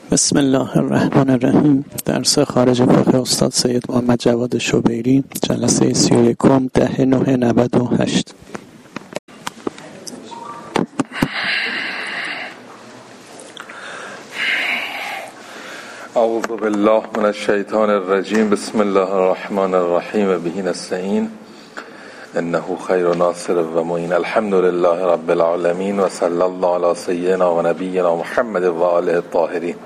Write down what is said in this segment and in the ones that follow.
بسم الله الرحمن الرحیم. درس خارج فقه استاد سید محمد جواد شبیری، جلسه 31 10/9/98. اعوذ بالله من الشیطان الرجیم. بسم الله الرحمن الرحیم. به نستعین انه خیر ناصر و معین. الحمد لله رب العالمین و صلی الله علی سیدنا و نبینا محمد و آله الطاهرین.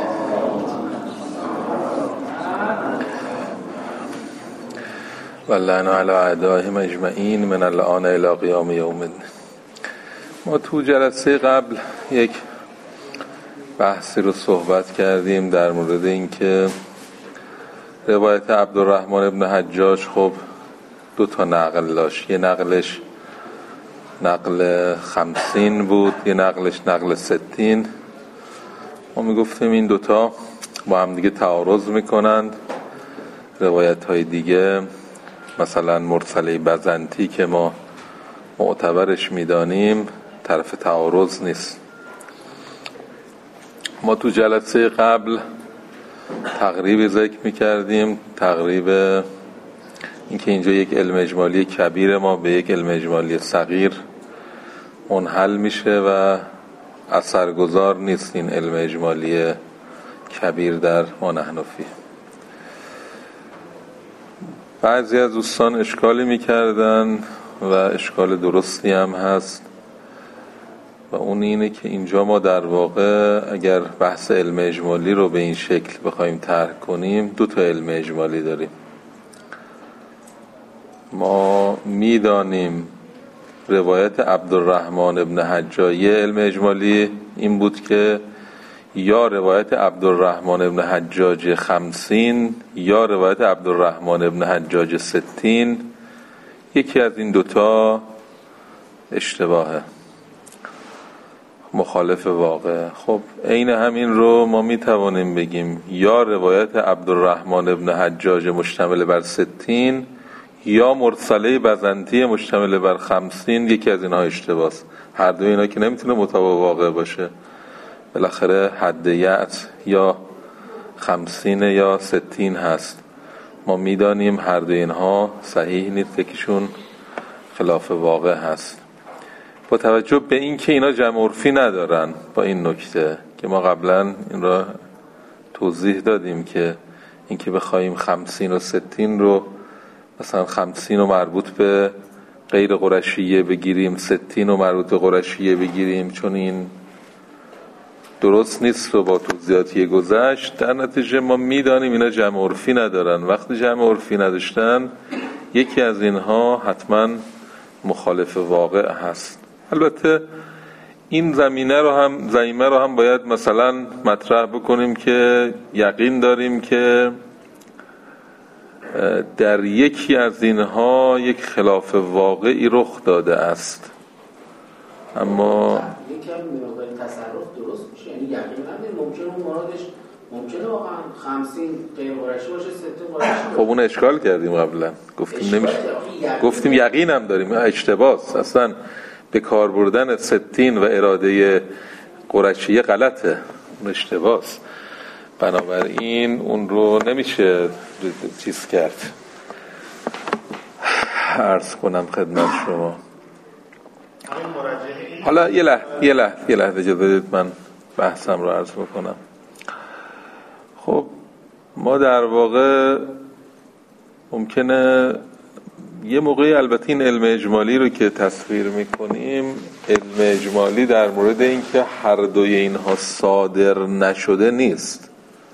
و لعن علی اعدائهم اجمعین من الان الی قیام یوم الدین. ما تو جلسه قبل یک بحثی رو صحبت کردیم در مورد اینکه روایت عبدالرحمن ابن حجاج خب دو تا نقل داشت. یه نقلش نقل 50 بود، یه نقلش نقل 60. ما میگفتیم این دوتا با هم دیگه تعارض میکنند. روایت های دیگه مثلا مرسله بزنتی که ما معتبرش میدانیم طرف تعارض نیست. ما تو جلسه قبل تقریبی ذکر میکردیم، تقریب اینکه اینجا یک علم اجمالی کبیر ما به یک علم اجمالی صغیر منحل میشه و اثرگذار نیست این علم اجمالی کبیر در ما نحنفی. بعضی از دوستان اشکالی میکردن و اشکال درستی هم هست و اون اینه که اینجا ما در واقع اگر بحث علم اجمالی رو به این شکل بخوایم طرح کنیم دو تا علم اجمالی داریم. ما میدانیم روایت عبدالرحمن ابن حجاج علم اجمالی این بود که یا روایت عبدالرحمن ابن حجاج 50 یا روایت عبدالرحمن ابن حجاج 60، یکی از این دوتا اشتباهه، مخالف واقع. خب عین همین رو ما میتوانیم بگیم یا روایت عبدالرحمن ابن حجاج مشتمل بر 60 یا مرسله بزنتی مشتمل بر 50، یکی از اینها اشتباهه. هر دو اینا که نمیتونه مطابق واقع باشه، بالاخره حد یأس یا 50 یا 60 هست. ما میدانیم هر دو اینها صحیح نیست، یکیشون خلاف واقع هست. با توجه به این که اینا جمع عرفی ندارن، با این نکته که ما قبلا این را توضیح دادیم که این که بخوایم 50 و 60 رو مثلا 50 رو مربوط به غیر قرشیه بگیریم، 60 رو مربوط به قرشیه بگیریم، چون این درست نیست و با توضیحاتی گذشت. در نتیجه ما میدانیم اینا جمع عرفی ندارن. وقتی جمع عرفی نداشتن یکی از اینها حتما مخالف واقع هست. البته این زمینه رو هم باید مثلا مطرح بکنیم که یقین داریم که در یکی از اینها یک خلاف واقعی رخ داده است، اما یکی هم مقدار تصرف درست میشه، یعنی یقین نداریم ممکنه اون مرادش ممکنه واقعا 50 غیر قرشی باشه 60 قرشی. خب اون اشکال کردیم قبلا، گفتیم نمیشه، گفتیم یقین هم داریم، اشتباهه اصلا به کار بردن 60 و اراده قرشیه غلطه، اون اشتباهه. بنابراین اون رو نمیشه چیز کرد. عرض کنم خدمت شما. حالا یه لحظه اجازه بدید من بحثم رو عرض بکنم. خب ما در واقع ممکنه یه موقعی البته این علم اجمالی رو که تصویر میکنیم، علم اجمالی در مورد این که هر دوی اینها صادر نشده نیست.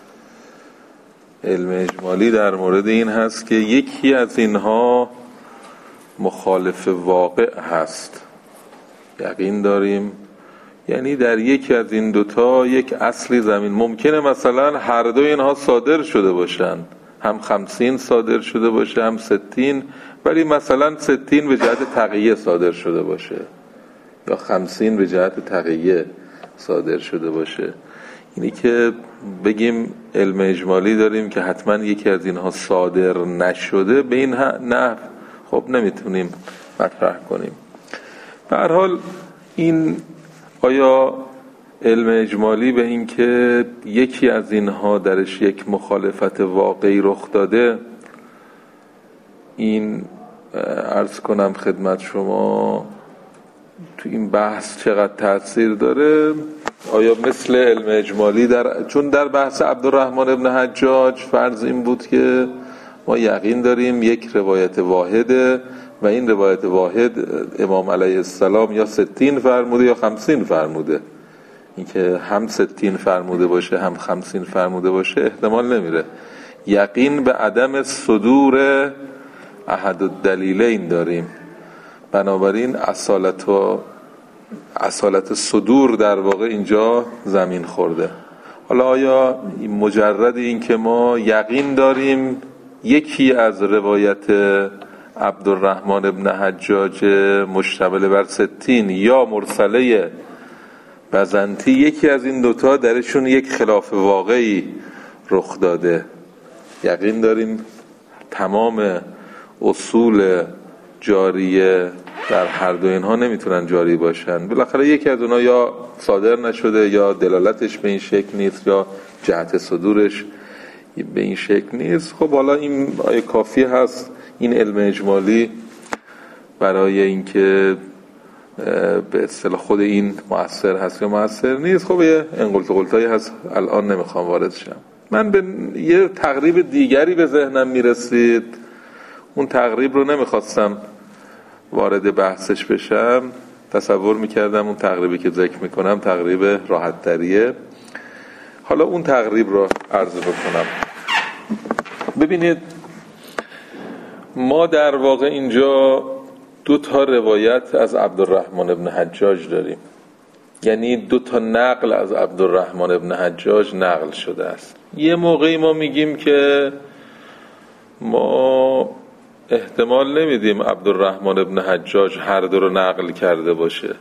علم اجمالی در مورد این هست که یکی از اینها مخالف واقع هست. یقین داریم یعنی در یکی از این دوتا یک اصلی زمین ممکنه مثلا هر دو اینها صادر شده باشن، هم 50 صادر شده باشه هم 60، ولی مثلا 60 به جهت تقیه صادر شده باشه یا 50 به جهت تقیه صادر شده باشه. اینی که بگیم علم اجمالی داریم که حتما یکی از اینها صادر نشده، به این نحو خب نمیتونیم مطرح کنیم. به هر حال این آیا علم اجمالی به این که یکی از اینها درش یک مخالفت واقعی رخ داده، این عرض کنم خدمت شما تو این بحث چقدر تأثیر داره. آیا مثل علم اجمالی چون در بحث عبدالرحمن ابن حجاج فرض این بود که ما یقین داریم یک روایت واحده و این روایت واحد امام علیه السلام یا 60 فرموده یا 50 فرموده، این که هم 60 فرموده باشه هم 50 فرموده باشه احتمال نمیره. یقین به عدم صدور احد الدلیلین داریم، بنابراین اصالت صدور در واقع اینجا زمین خورده. حالا آیا مجرد این که ما یقین داریم یکی از روایت عبدالرحمن ابن حجاج مشتمل بر 60 یا مرسله بزنتی، یکی از این دوتا درشون یک خلاف واقعی رخ داده، یقین داریم تمام اصول جاریه در هر دو اینها نمیتونن جاری باشن، بالاخره یکی از اونها یا صادر نشده یا دلالتش به این شکل نیست یا جهت صدورش به این شکل نیست. خب حالا این آیه کافی هست این علم اجمالی برای اینکه به اصطلاح خود این مؤثر هست یا مؤثر نیست. خب یه انقلتایی هست، الان نمیخوام وارد شم. من به یه تقریب دیگری به ذهنم میرسید، اون تقریب رو نمیخواستم وارد بحثش بشم، تصور میکردم اون تقریبی که ذکر میکنم تقریب راحت تریه. حالا اون تقریب رو عرض بکنم. ببینید ما در واقع اینجا 2 روایت از عبدالرحمن ابن حجاج داریم، یعنی 2 نقل از عبدالرحمن ابن حجاج نقل شده است. یه موقعی ما میگیم که ما احتمال نمیدیم عبدالرحمن ابن حجاج هر 2 رو نقل کرده باشه،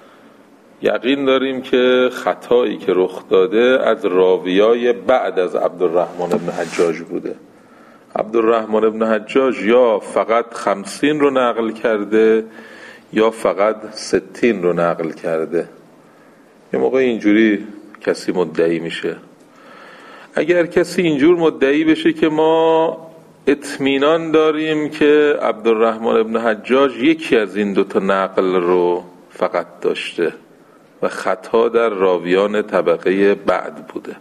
یقین داریم که خطایی که رخ داده از راویای بعد از عبدالرحمن ابن حجاج بوده. عبدالرحمن ابن حجاج یا فقط 50 رو نقل کرده یا فقط 60 رو نقل کرده. یه موقع اینجوری کسی مدعی میشه. اگر کسی اینجور مدعی بشه که ما اطمینان داریم که عبدالرحمن ابن حجاج یکی از این 2 نقل رو فقط داشته و خطا در راویان طبقه بعد بوده،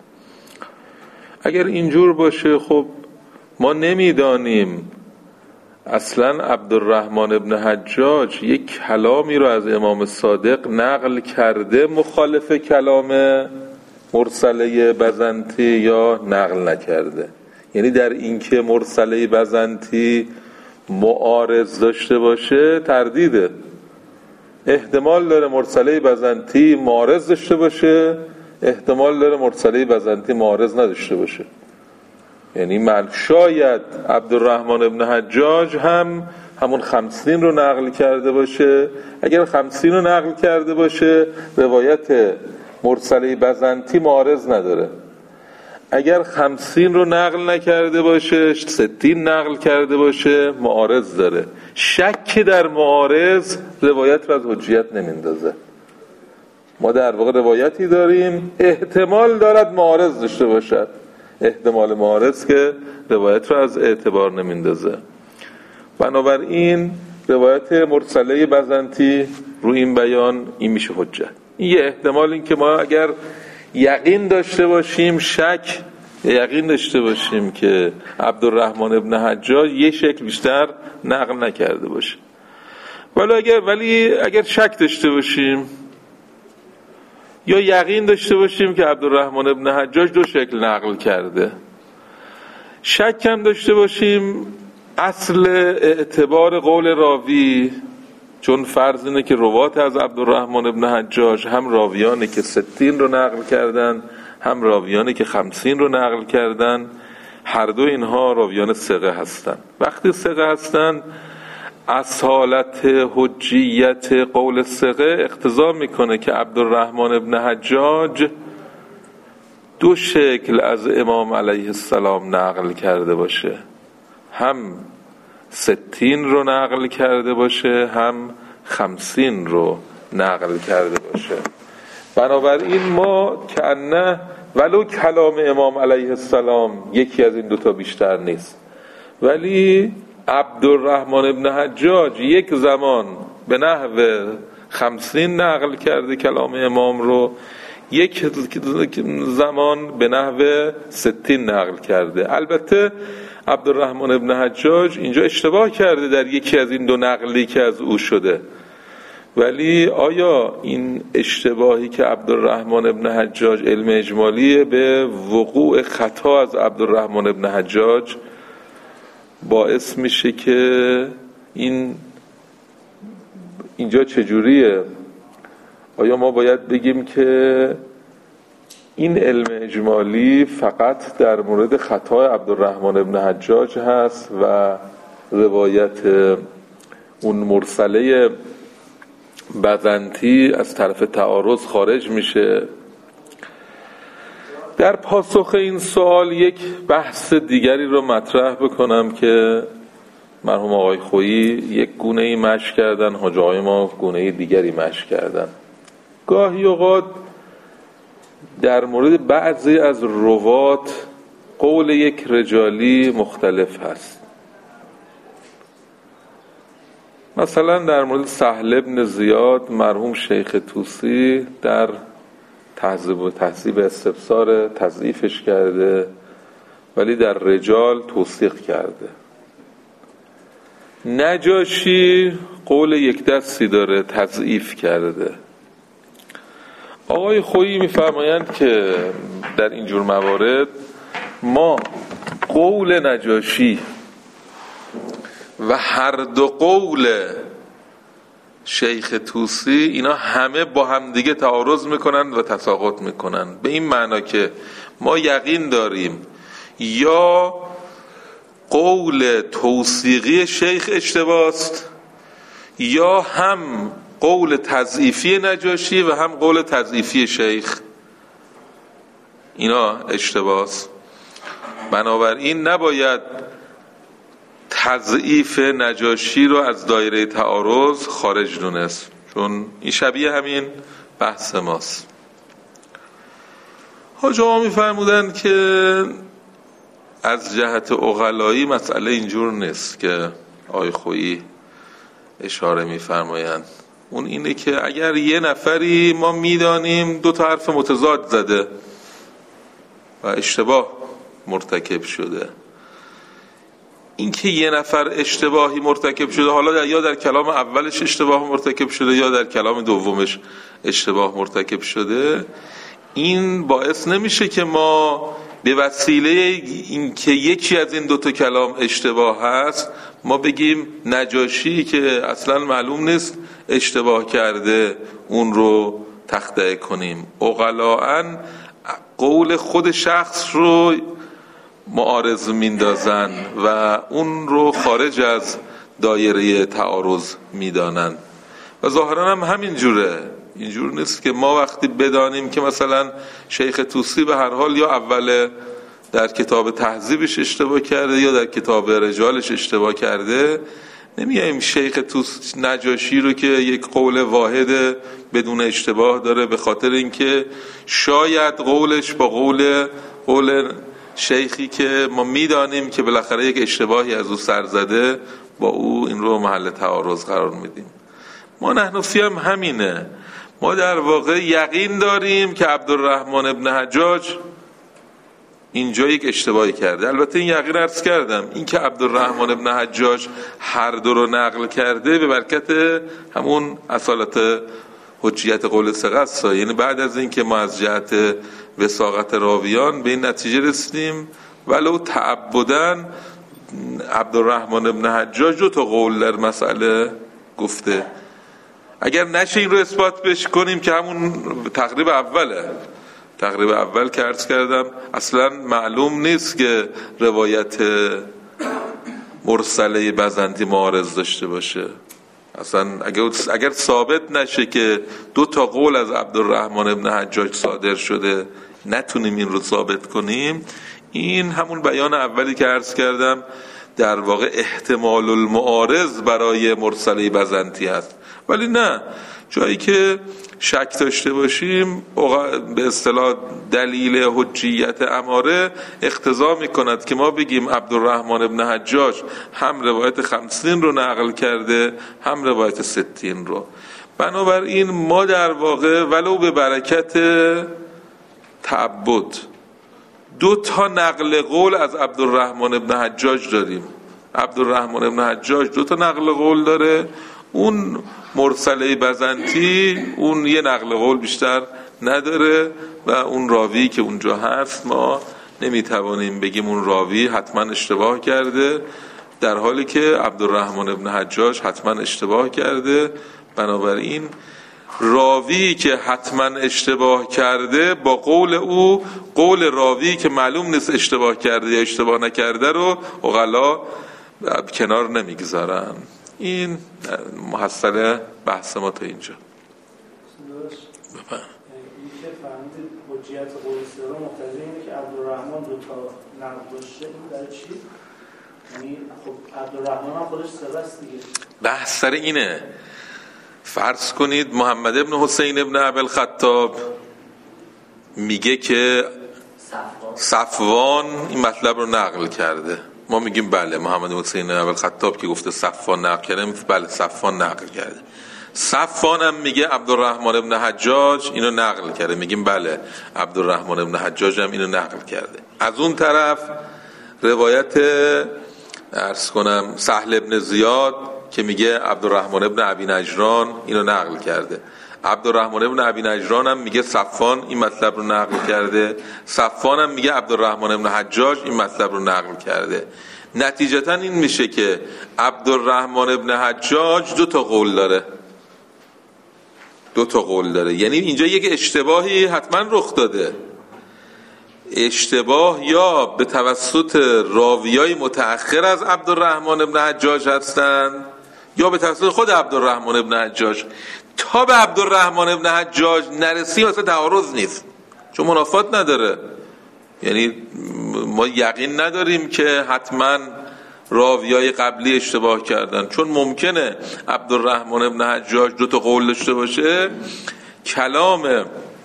اگر اینجور باشه خب ما نمیدانیم اصلا عبدالرحمن ابن حجاج یک کلامی رو از امام صادق نقل کرده مخالف کلام مرسله بزنتی یا نقل نکرده. یعنی در این که مرسله بزنتی معارض داشته باشه تردیده، احتمال داره مرسله بزنتی معارض داشته باشه، احتمال داره مرسله بزنتی معارض نداشته باشه. یعنی شاید عبدالرحمن ابن حجاج همون 50 رو نقل کرده باشه. اگر 50 رو نقل کرده باشه روایت مرسله بزنتی معارض نداره. اگر 50 رو نقل نکرده باشه 60 نقل کرده باشه معارض داره. شک در معارض روایت رو از حجیت نمیندازه. ما در واقع روایتی داریم احتمال دارد معارض داشته باشد، احتمال معارض که روایت رو از اعتبار نمیندازه. بنابراین روایت مرسله بزنتی رو این بیان این میشه حجت. این یه احتمال، این که ما اگر یقین داشته باشیم یقین داشته باشیم که عبدالرحمن ابن حجاج یه شکل بیشتر نقل نکرده باشه. ولی اگر شک داشته باشیم یا یقین داشته باشیم که عبدالرحمن ابن حجاج 2 شکل نقل کرده، شک هم داشته باشیم، اصل اعتبار قول راوی، چون فرض اینه که روات از عبدالرحمن ابن حجاج هم راویانی که 60 رو نقل کردن هم راویانی که 50 رو نقل کردن، هر دو اینها راویان ثقه هستن. وقتی ثقه هستن اصالت حجیت قول ثقه اقتضا میکنه که عبدالرحمن ابن حجاج 2 شکل از امام علیه السلام نقل کرده باشه، هم 60 رو نقل کرده باشه هم 50 رو نقل کرده باشه. بنابراین ما کأنه ولو کلام امام علیه السلام یکی از این دوتا بیشتر نیست، ولی عبدالرحمن ابن حجاج یک زمان به نحو 50 نقل کرده کلام امام رو، یک زمان به نحو 60 نقل کرده. البته عبدالرحمن ابن حجاج اینجا اشتباه کرده در یکی از این دو نقلی که از او شده، ولی آیا این اشتباهی که عبدالرحمن ابن حجاج علم اجمالی به وقوع خطا از عبدالرحمن ابن حجاج باعث میشه که اینجا چجوریه؟ آیا ما باید بگیم که این علم اجمالی فقط در مورد خطا عبدالرحمن ابن حجاج هست و روایت اون مرسله بزنطی از طرف تعارض خارج میشه؟ در پاسخ این سوال یک بحث دیگری رو مطرح بکنم که مرحوم آقای خویی یک گونه‌ای مشی کردن، حاج آقای ما گونه‌ای دیگری مشی کردن. گاهی اوقات در مورد بعضی از روات قول یک رجالی مختلف هست. مثلا در مورد سهل ابن زیاد مرحوم شیخ طوسی در تهذیب استبصار تضعیفش کرده، ولی در رجال توثیق کرده. نجاشی قول یک دستی داره، تضعیف کرده. آقای خویی میفرمایند که در اینجور موارد ما قول نجاشی و هر دو قول شیخ طوسی اینا همه با هم دیگه تعارض میکنن و تساقط میکنن، به این معنا که ما یقین داریم یا قول توثیقی شیخ اشتباست یا هم قول تضعیفی نجاشی و هم قول تضعیفی شیخ اینا اشتباست. بنابراین نباید تضعیف نجاشی رو از دایره تعارض خارج دونست، چون این شبیه همین بحث ماست. حاج آقا می‌فرمودن که از جهت عقلایی مسئله اینجور نیست که آقای خویی اشاره می‌فرمایند. اون اینه که اگر یه نفری ما میدانیم دو تا حرف متضاد زده و اشتباه مرتکب شده، این که یه نفر اشتباهی مرتکب شده، حالا یا در کلام اولش اشتباه مرتکب شده یا در کلام دومش اشتباه مرتکب شده، این باعث نمیشه که ما به وسیله این که یکی از این دوتا کلام اشتباه هست ما بگیم نجاشی که اصلا معلوم نیست اشتباه کرده اون رو تخطئه کنیم. عقلاً قول خود شخص رو معارض میندازن و اون رو خارج از دایره تعارض میدانن و ظاهرا هم همین جوره. اینجور نیست که ما وقتی بدانیم که مثلا شیخ طوسی به هر حال یا اول در کتاب تهذیبش اشتباه کرده یا در کتاب رجالش اشتباه کرده، نمیاییم شیخ طوسی نجاشی رو که یک قول واحد بدون اشتباه داره به خاطر اینکه شاید قولش با قول شیخی که ما میدانیم که بالاخره یک اشتباهی از او سر زده با او این رو محل تعارض قرار میدیم. ما نحنفی هم همینه، ما در واقع یقین داریم که عبدالرحمن ابن حجاج اینجا یک اشتباهی کرده. البته این یقین عرض کردم، این که عبدالرحمن ابن حجاج هر دو رو نقل کرده به برکت همون اصالت حجیت قول ثقه است. یعنی بعد از این که ما از جهت وثاقت راویان به این نتیجه رسیدیم ولو تعبداً عبدالرحمن ابن حجاج دو تا قول در مسئله گفته. اگر نشه این رو اثبات بش کنیم که همون تقریب اول که عرض کردم اصلا معلوم نیست که روایت مرسله بزنطی معارض داشته باشه. اصلا اگر ثابت نشه که دو تا قول از عبدالرحمن ابن حجاج صادر شده نتونیم این رو ثابت کنیم، این همون بیان اولی که عرض کردم در واقع احتمال المعارض برای مرسله بزنطی هست. ولی نه، جایی که شک داشته باشیم به اصطلاح دلیل حجیت اماره اقتضا میکند که ما بگیم عبدالرحمن ابن حجاج هم روایت 50 رو نقل کرده هم روایت 60 رو. بنابراین ما در واقع ولو به برکت تعبد 2 نقل قول از عبدالرحمن ابن حجاج داریم. عبدالرحمن ابن حجاج 2 نقل قول داره، اون مرسله بزنتی اون یه نقل قول بیشتر نداره و اون راوی که اونجا هست ما نمیتوانیم بگیم اون راوی حتما اشتباه کرده، در حالی که عبدالرحمن ابن حجاج حتما اشتباه کرده. بنابراین راوی که حتما اشتباه کرده با قول او قول راوی که معلوم نیست اشتباه کرده یا اشتباه نکرده رو عقلا کنار نمیگذارن. این محصل بحث ما تا اینجا. این که فهمید حجیت قول سه رو مقتضی اینه که عبدالرحمن 2 نقل داشته، این در چی؟ یعنی خب عبدالرحمن هم خودش سه است دیگه. بحث سر اینه، فرض کنید محمد ابن حسین ابن ابوالخطاب میگه که صفوان این مطلب رو نقل کرده، ما میگیم بله محمد حسین ابوالخطاب که گفته صفوان نقل کرده، بله صفوان نقل کرده. صفوان هم میگه عبدالرحمن ابن حجاج اینو نقل کرده، میگیم بله عبدالرحمن ابن حجاج هم اینو نقل کرده. از اون طرف روایت عرض کنم سهل ابن زیاد که میگه عبدالرحمن ابن ابی نجران اینو نقل کرده، عبدالرحمن ابن ابی نجران هم میگه صفوان این مطلب رو نقل کرده، صفوان هم میگه عبدالرحمن ابن حجاج این مطلب رو نقل کرده. نتیجتا این میشه که عبدالرحمن ابن حجاج 2 قول داره، 2 قول داره. یعنی اینجا یک اشتباهی حتما رخ داده، اشتباه یا به توسط راویای متأخر از عبدالرحمن ابن حجاج هستند یا به توسط خود عبدالرحمن ابن حجاج. تا به عبدالرحمن ابن حجاج نرسیم اصلا تعارض نیست، چون منافات نداره. یعنی ما یقین نداریم که حتما راویای قبلی اشتباه کردن، چون ممکنه عبدالرحمن ابن حجاج 2 قول داشته باشه، کلام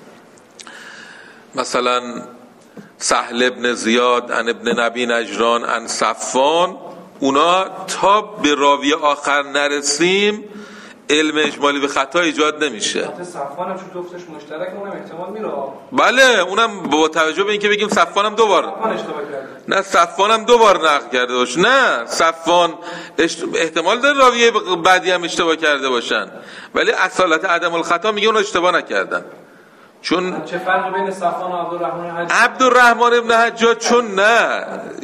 مثلا سهل ابن زیاد عن ابن ابی نجران عن صفوان، اونا تا به راوی آخر نرسیم علم اجمالی به خطا ایجاد نمیشه. صفوان هم چون گفتش مشترک اونم احتمال میره. بله اونم با توجه به اینکه بگیم صفوان هم 2 بار اشتباه کرده، نه صفوان هم 2 بار نقل کرده باشه، نه صفوان احتمال داره راوی بعدی هم اشتباه کرده باشن، ولی اصالت عدم الخطا میگه اون اشتباه نکردن. چون چه فرقی بین صفوان و عبدالرحمن ابن حجاج؟ چون نه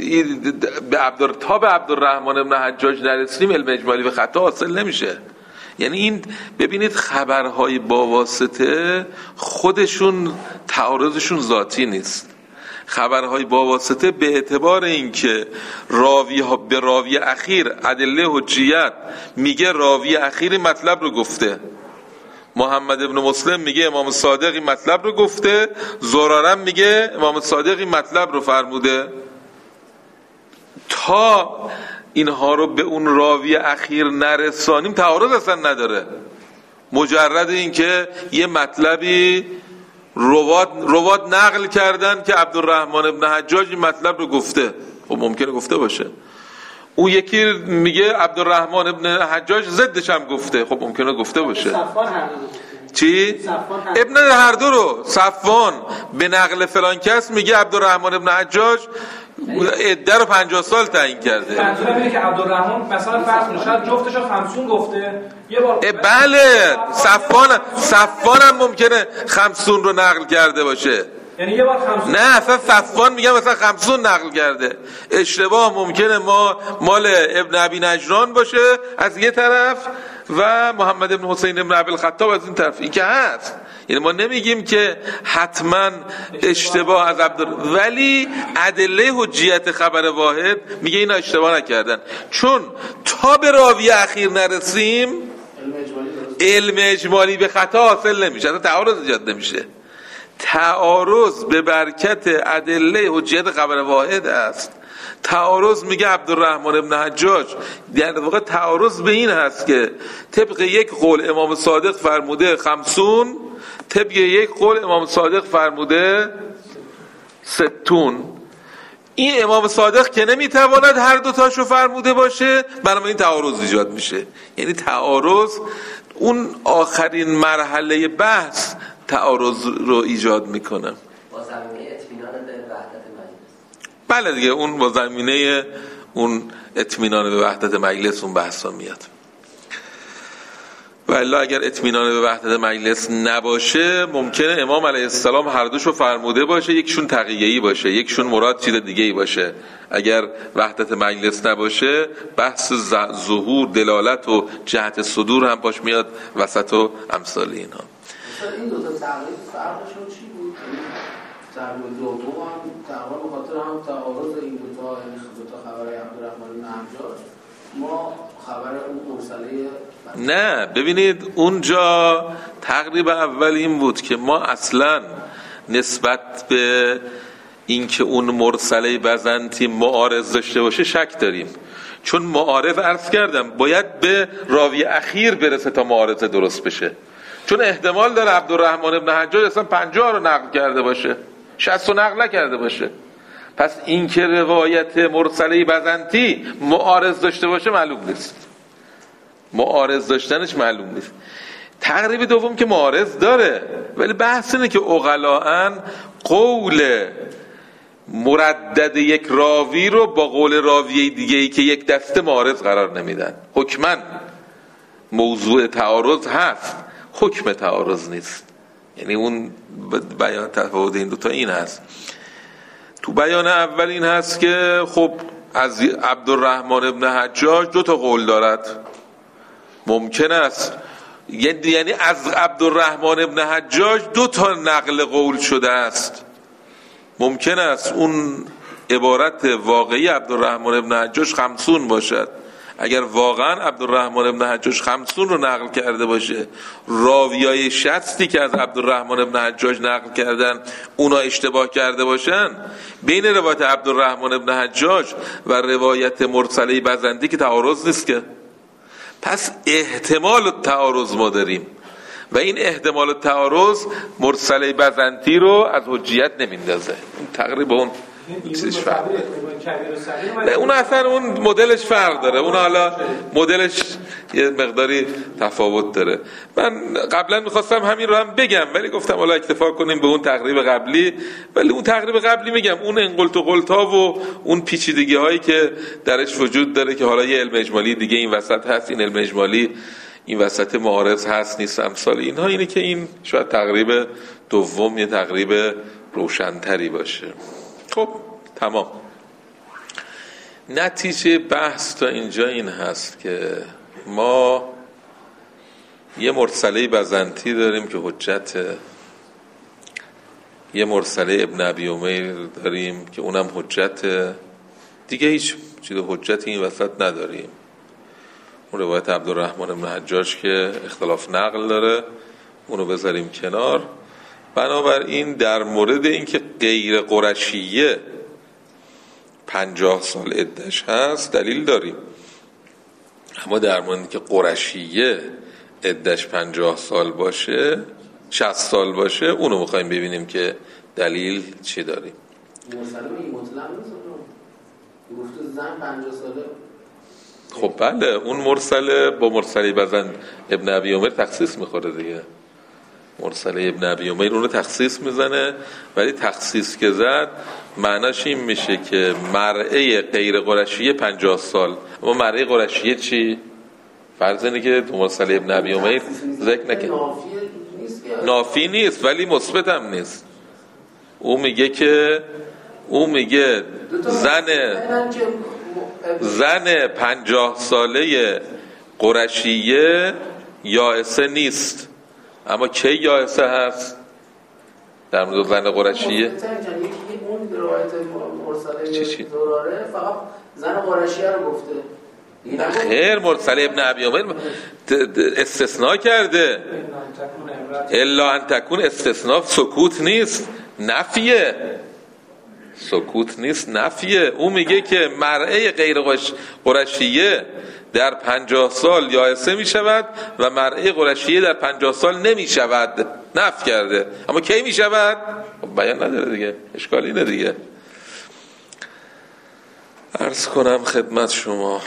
تا به عبدالرحمن ابن حجاج نرسیم علم اجمالی به خطا حاصل نمیشه. یعنی این ببینید خبرهای با واسطه خودشون تعارضشون ذاتی نیست. خبرهای با واسطه به اعتبار اینکه راوی ها به راوی اخیر ادله حجیت میگه راوی اخیر مطلب رو گفته، محمد ابن مسلم میگه امام صادق این مطلب رو گفته، زرارم میگه امام صادق این مطلب رو فرموده، تا اینها رو به اون راوی اخیر نرسانیم تعارض اصلا نداره. مجرد اینکه یه مطلبی رواد نقل کردن که عبدالرحمن ابن حجاج این مطلب رو گفته، خب ممکنه گفته باشه. اون یکی میگه عبدالرحمن ابن حجاج ضدش هم گفته، خب ممکنه گفته باشه. چی؟ ابن هر دو رو. صفوان به نقل فلان کس میگه عبدالرحمن ابن حجاج عده رو 50 سال تعیین کرده. منظورم اینه که عبدالرحمن مثلا فرض کنید شاید جفتش رو 50 گفته یه بار. بله صفوان هم ممکنه 50 رو نقل کرده باشه. یعنی یه بار 50. نه اصلا صفوان میگم مثلا 50 نقل کرده. اشتباه ممکنه مال ابن ابی نجران باشه از یه طرف و محمد ابن حسین ابن ابوالخطاب از این طرف. این که هست، یعنی ما نمیگیم که حتما اشتباه از ولی ادله حجیت خبر واحد میگه اینا اشتباه نکردن، چون تا به راوی اخیر نرسیم علم اجمالی به خطا حاصل نمیشه، اصلا تعارض ایجاد نمیشه. تعارض به برکت ادله حجیت خبر واحد است. تعارض میگه عبدالرحمن ابن حجاج، در واقع تعارض به این هست که طبق یک قول امام صادق فرموده 50، طبق یک قول امام صادق فرموده 60. این امام صادق که نمیتواند هر دوتاشو فرموده باشه، بنابراین این تعارض ایجاد میشه. یعنی تعارض اون آخرین مرحله بحث تعارض رو ایجاد میکنه. با زمینه اطمینان به وحدت مجلس. بله دیگه، اون با زمینه اون اطمینان به وحدت مجلس اون بحثا میاد. ولی اگر اطمینان به وحدت مجلس نباشه، ممکنه امام علیه السلام هر دوشو فرموده باشه، یکشون تقیه‌ای باشه، یکشون مراد چیز دیگه‌ای باشه. اگر وحدت مجلس نباشه، بحث ظهور، دلالت و جهت صدور هم باش میاد وسط و امثال اینها. این دو تا تقریب فرقشون چی بود؟ تقریب دوم هم تقریبا به خاطر هم تعارض این دو تا خبر عبدالرحمن بن حجاج، ما خبر اون مرسله نه. ببینید اونجا تقریب اول این بود که ما اصلا نسبت به اینکه اون مرسله بزنتی معارض داشته باشه شک داریم، چون معارض عرض کردم باید به راوی اخیر برسه تا معارضه درست بشه، چون احتمال داره عبدالرحمن ابن حجاج اصلا 50 رو نقل کرده باشه، 60 رو نقل کرده باشه. پس این که روایت مرسله بزنتی معارض داشته باشه معلوم نیست، معارض داشتنش معلوم نیست. تقریب دوم که معارض داره، ولی بحث اینه که عقلاء قول مردد یک راوی رو با قول راوی دیگه‌ای که یک دسته معارض قرار نمیدن. حکماً موضوع تعارض هست، حکم تعارض نیست. یعنی اون بیان تفاوت این دوتا این هست. تو بیان اول این هست که خب از عبدالرحمن ابن حجاج دو تا قول دارد، ممکن است یعنی از عبدالرحمن ابن حجاج دو تا نقل قول شده است. ممکن است اون عبارت واقعی عبدالرحمن ابن حجاج 50 باشد. اگر واقعا عبدالرحمن ابن حجاج 50 رو نقل کرده باشه، راویای 60 که از عبدالرحمن ابن حجاج نقل کردن اونا اشتباه کرده باشن، بین روایت عبدالرحمن ابن حجاج و روایت مرسله بزنتی که تعارض نیست که. پس احتمال تعارض ما داریم و این احتمال تعارض مرسله بزنتی رو از حجیت نمیندازه. تقریبا اون چیزش فرق داره. اون اصلا اون مدلش فرق داره، اون حالا مدلش یه مقداری تفاوت داره. من قبلا میخواستم همین رو هم بگم، ولی گفتم حالا اکتفا کنیم به اون تقریب قبلی. ولی اون تقریب قبلی میگم اون انقلت و قلتا و اون پیچیدگی هایی که درش وجود داره که حالا یه علم اجمالی دیگه این وسط هست، این علم اجمالی این وسط معارض هست نیست، امثال اینها، اینه که این شاید تقریب دوم یه تقریب روشنتری باشه. خب تمام. نتیجه بحث تا اینجا این هست که ما یه مرسله بزنتی داریم که حجته، یه مرسله ابن ابی امیر داریم که اونم حجته، دیگه هیچ چیز حجتی این وسط نداریم. اون روایت عبدالرحمن ابن حجاج که اختلاف نقل داره اونو بذاریم کنار. بنابراین در مورد اینکه غیر قرشیه 50 سال عدش هست دلیل داریم، اما در مورد که قرشیه عدش 50 سال باشه 60 سال باشه اونو میخوایم ببینیم که دلیل چی داریم. مسلمه این مطلق نیست، گفت زن 50 ساله. خب بله، اون مرسله با مرسله بزن ابن ابی عمر تخصیص میخوره دیگه. مرسله ابن ابی عمر اون رو تخصیص میزنه، ولی تخصیص که زد معناش این میشه که مرعه غیر قرشیه 50 سال، اما مرعه قرشیه چی؟ فرض اینه که تو مرسله ابن ابی عمر ذکر نکنه، نافی نیست ولی مثبت هم نیست. او میگه زن 50 ساله قرشیه یائسه نیست، اما کی یائسه هست؟ در مورد زن قرشیه اون روایت مرسله زراره فقط زن قرشیه رو گفته، خیر مرسله ابن ابی عمر استثناء کرده. الا ان تکون استثناء سکوت نیست، نفیه. سکوت نیست، نفیه. او میگه که مرعه غیر قرشیه در 50 سال یائسه می شود و مرعه قرشیه در 50 سال نمی شود. نفی کرده. اما کی می شود؟ بیان نداره دیگه، اشکالی اینه دیگه. عرض کنم خدمت شما،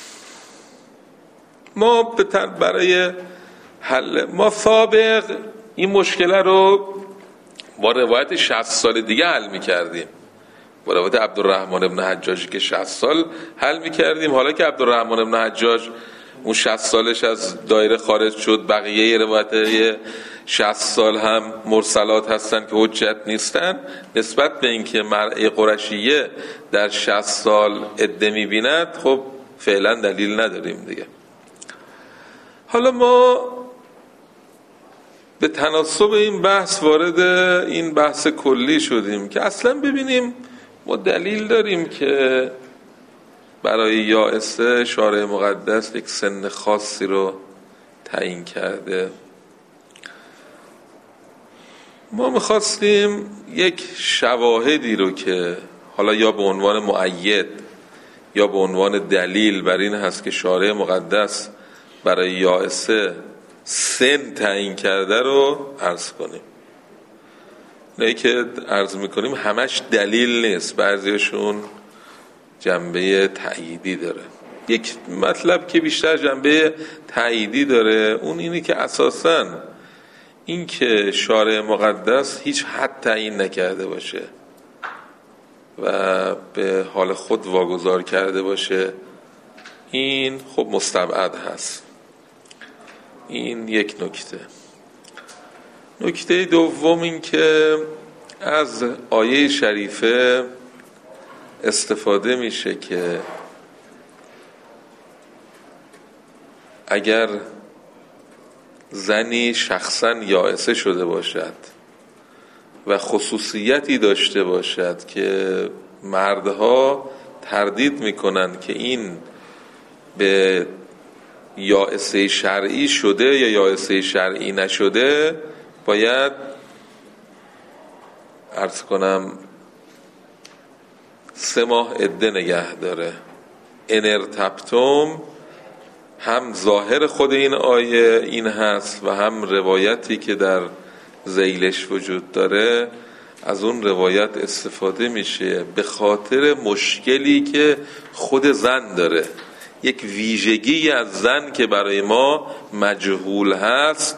ما برای حل ما سابق این مشکل رو با روایت 60 سال دیگه حل می کردیم، با روایت عبدالرحمن ابن حجاجی که 60 سال حل می کردیم. حالا که عبدالرحمن ابن حجاج اون 60 سالش از دایره خارج شد، بقیه روایت 60 سال هم مرسلات هستن که حجت نیستن، نسبت به اینکه مرعی قرشیه در 60 سال عده می بیند، خب فعلا دلیل نداریم دیگه. حالا ما به تناسب این بحث وارد این بحث کلی شدیم که اصلا ببینیم ما دلیل داریم که برای یائسه شارع مقدس یک سن خاصی رو تعیین کرده. ما میخواستیم یک شواهدی رو که حالا یا به عنوان مؤید یا به عنوان دلیل بر این هست که شارع مقدس برای یائسه سن تعیین کرده رو عرض کنیم. نه که عرض میکنیم همش دلیل نیست، بعضیشون جنبه تأییدی داره. یک مطلب که بیشتر جنبه تأییدی داره اون اینی که اساساً این که شارع مقدس هیچ حد تعیین نکرده باشه و به حال خود واگذار کرده باشه، این خب مستبعد هست. این یک نکته. نکته دوم این که از آیه شریفه استفاده میشه که اگر زنی شخصا یائسه شده باشد و خصوصیتی داشته باشد که مردها تردید میکنن که این به یائسه شرعی شده یا یائسه شرعی نشده، باید عرض کنم 3 ماه عده نگه داره. ان ارتبتم، هم ظاهر خود این آیه این هست و هم روایتی که در ذیلش وجود داره، از اون روایت استفاده میشه به خاطر مشکلی که خود زن داره. یک ویژگی از زن که برای ما مجهول هست،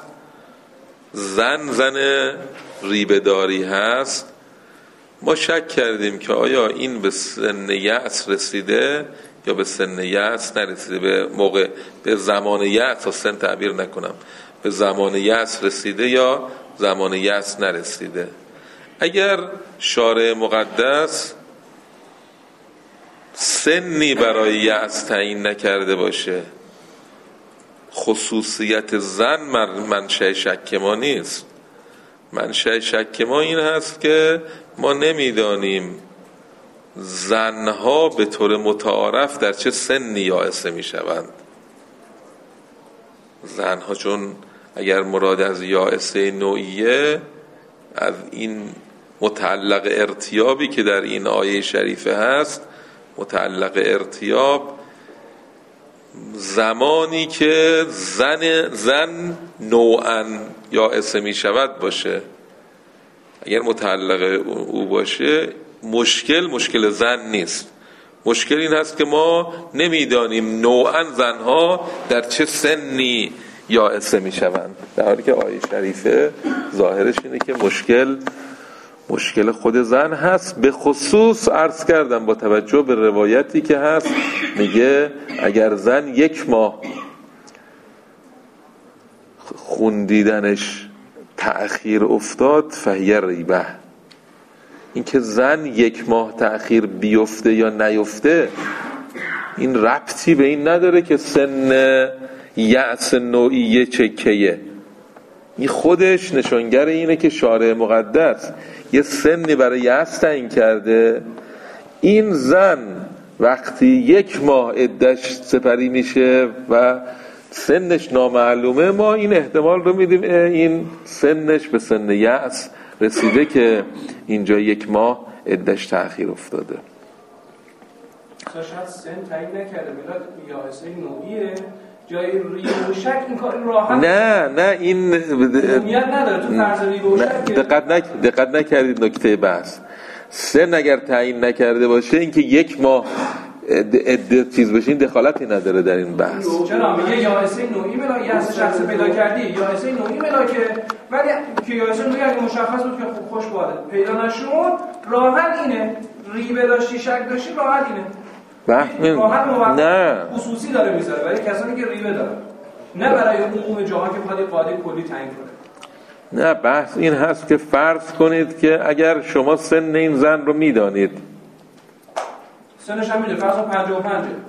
زن ریبه‌داری هست. ما شک کردیم که آیا این به سن یأس رسیده یا به سن یأس نرسیده، به زمان یأس، سن تعبیر نکنم، به زمان یأس رسیده یا زمان یأس نرسیده. اگر شارع مقدس سنی برای یأس تعیین نکرده باشه، خصوصیت زن منشأ شک ما نیست. منشأ شک ما این هست که ما نمیدانیم زنها به طور متعارف در چه سنی یائسه می شوند. زنها چون اگر مراد از یائسه نوعیه، از این متعلق ارتیابی که در این آیه شریفه هست، متعلق ارتیاب زمانی که زن نوعاً یائسه می شود باشه. اگر متعلق او باشه، مشکل زن نیست. مشکل این هست که ما نمیدانیم نوعاً زنها در چه سنی یائسه می شوند، در حالی که آیه شریفه ظاهرش اینه که مشکل خود زن هست. به خصوص عرض کردم با توجه به روایتی که هست، میگه اگر زن 1 ماه خون دیدنش تأخیر افتاد فهی ریبه. این که زن 1 ماه تأخیر بیفته یا نیفته، این ربطی به این نداره که سن یأس نوعیه چکیه. این خودش نشانگر اینه که شارع مقدس یه سنی برای یأس تعیین کرده. این زن وقتی 1 ماه عده‌اش سپری میشه و سنش نامعلومه، ما این احتمال رو میدیم این سنش به سن یأس رسیده که اینجا 1 ماه عده‌اش تأخیر افتاده. شاید سن تعیین نکرده، میلاد یائسه نوعیه، جای ریب و شک این کار راحت نه این عمومیت نداره تو فرض ریب و شک. دقت نکردید نکته بحث. سن اگر تعیین نکرده باشه، اینکه 1 ماه عده چیز بشین دخالتی نداره در این بحث. چرا میگه یائسه نوعی ملا یأس شخص پیدا کردی، یائسه نوعی ملا که ولی که یائسه نوعی اگه مشخص بود که خوب خوش باده پیدا نشون، راحت اینه ریبه داشتی شک داشتی راحت اینه. نه خصوصی داره میذاره برای کسانی که ریبه داره، نه برای عموم جاها که بخواد قاعده کلی تعیین کنه. نه، بحث این هست که فرض کنید که اگر شما سن این زن رو میدانید، سنش هم میده، فرض کن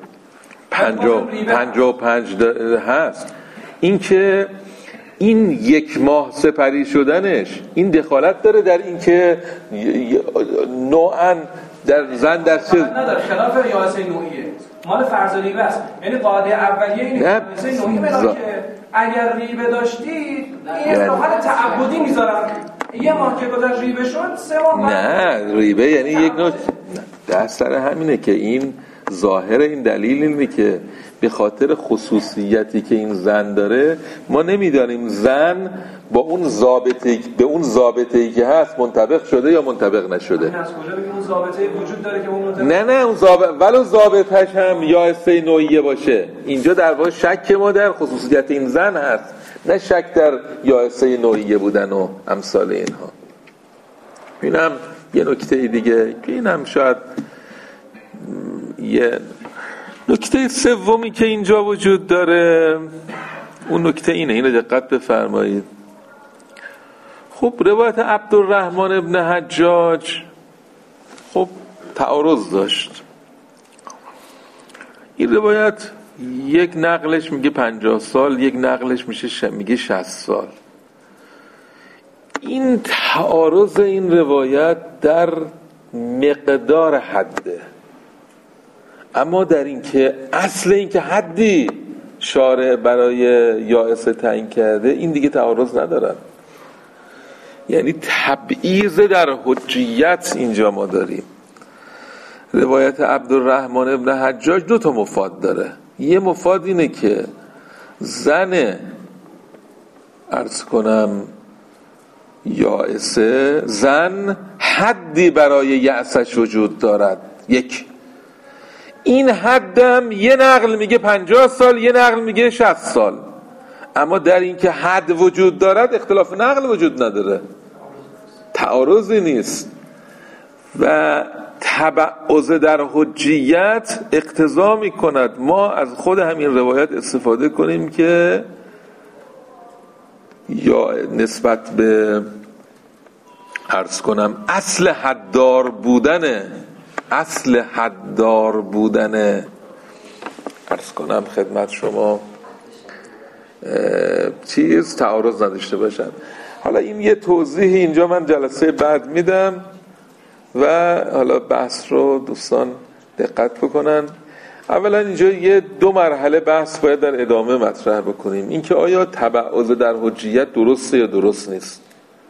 55 هست، این که این 1 ماه سپری شدنش این دخالت داره در این که نوعاً در زن در چه نداره، خلاف یائسه نوعیه، مال فرض ریبه است. یعنی قاعده اولیه اینه یائسه نوعی ملا که اگر ریبه داشتی این اصطلاحات تعبدی میذارن، 1 ماه که گذشت ریبه شد 3 ماه نه ریبه یعنی یک نوع در سر همینه که این ظاهر این دلیل اینه که به خاطر خصوصیتی که این زن داره ما نمیدانیم زن با اون ضابطه‌ای که هست منطبق شده یا منطبق نشده. از کجا بگیم اون ضابطه وجود داره که اون منطبق؟ نه اون ولو ضابطه‌اش هم یائسه نوعیه باشه، اینجا در واقع شک ما در خصوصیت این زن هست، نه شک در یائسه نوعیه بودن و امثال اینها. اینم یه نکته دیگه که اینم شاید یه نکته سومی که اینجا وجود داره، اون نکته اینو دقت بفرمایید. خب روایت عبدالرحمن ابن حجاج خب تعارض داشت. این روایت یک نقلش میگه 50 سال، یک نقلش میگه 60 سال. این تعارض این روایت در مقدار حده، اما در این که اصل این که حدی شارع برای یائسه تعیین کرده این دیگه تعارض ندارن. یعنی تبعیض در حجیت اینجا ما داریم. روایت عبدالرحمن ابن حجاج 2 مفاد داره. یه مفاد اینه که زن عرض کنم یائسه، زن حدی برای یأسش وجود دارد. این حدم یه نقل میگه 50 سال، یه نقل میگه 60 سال، اما در این که حد وجود دارد اختلاف نقل وجود نداره، تعارضی نیست. و تبعض در حجیت اقتضا میکند ما از خود همین روایت استفاده کنیم که یا نسبت به عرض کنم اصل حددار بودن عرض کنم خدمت شما تعارض نداشته باشن. حالا این یه توضیح اینجا من جلسه بعد میدم و حالا بحث رو دوستان دقت بکنن. اولا اینجا 2 مرحله بحث باید در ادامه مطرح بکنیم، اینکه آیا تبعض در حجیت درسته یا درست نیست.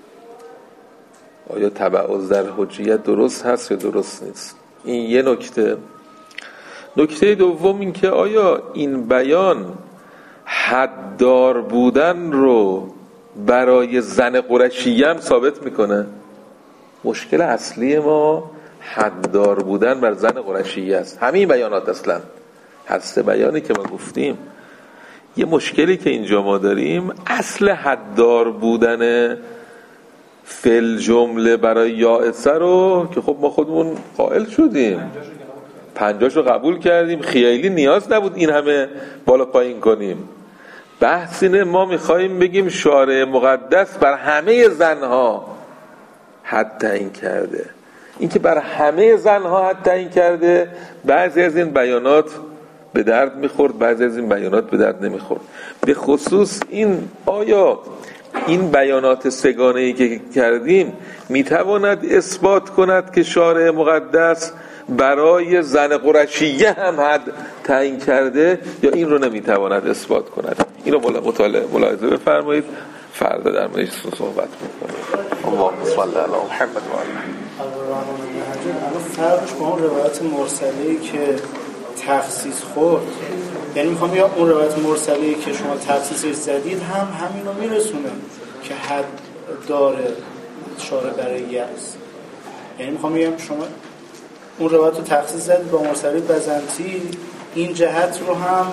آیا تبعض در حجیت درست هست یا درست نیست، این یه نکته. نکته دوم این که آیا این بیان حددار بودن رو برای زن قرشیه هم ثابت میکنه. مشکل اصلی ما حددار بودن بر زن قرشیه است. همین بیانات اصلا هر 3 بیانی که ما گفتیم، یه مشکلی که اینجا ما داریم اصل حددار بودن فل جمله برای یائسه رو که خب ما خودمون قائل شدیم، 50 رو قبول کردیم، خیلی نیاز نبود این همه بالا پایین کنیم. بحث اینه ما میخواییم بگیم شارع مقدس بر همه زنها حد تعیین کرده. این که بر همه زنها حد تعیین کرده، بعضی از این بیانات به درد میخورد، بعضی از این بیانات به درد نمیخورد. به خصوص آیا این بیانات 3 گانه‌ای که کردیم میتواند اثبات کند که شارع مقدس برای زن قرشیه هم حد تعیین کرده یا این رو نمیتواند اثبات کند؟ این رو ملاحظه بفرمایید، فردا در موردش صحبت میکنیم. اللهم صل علی محمد و علی عبدالرحمن بن حجاج. الان فرقش با اون روایت مرسله‌ای که تخصیص خورد، یعنی میخوام بگم اون روایت مرسله‌ای که شما تخصیصش زدید هم همین رو میرسونه که حد داره شارع برای یأس. یعنی میخوام بگم شما اون روایت رو تخصیص زدید با مرسله بزنطی، این جهت رو هم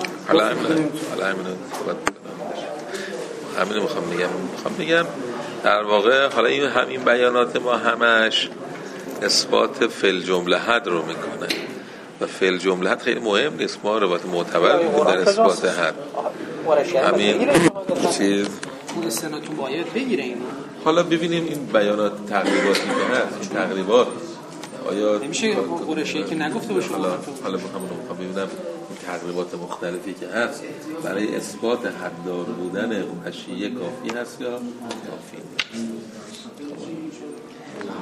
همین میخوام بگم در واقع حالا این همین بیانات ما همش اثبات فل جمله حد رو میکنه و فل جمله حد خیلی مهم نیست، ما روایت معتبر میگیم در اثبات حد. همین چیز اون سنتون باید بگیره اینو. حالا ببینیم این بیانات تقریباتی که هست، این تقریبات آیا نمیشه قرشی که نگفته باشه؟ حالا میخوام ببینم این تقریبات مختلفی که هست برای اثبات حددار بودن اون حشیه کافی هست یا کافی نیست.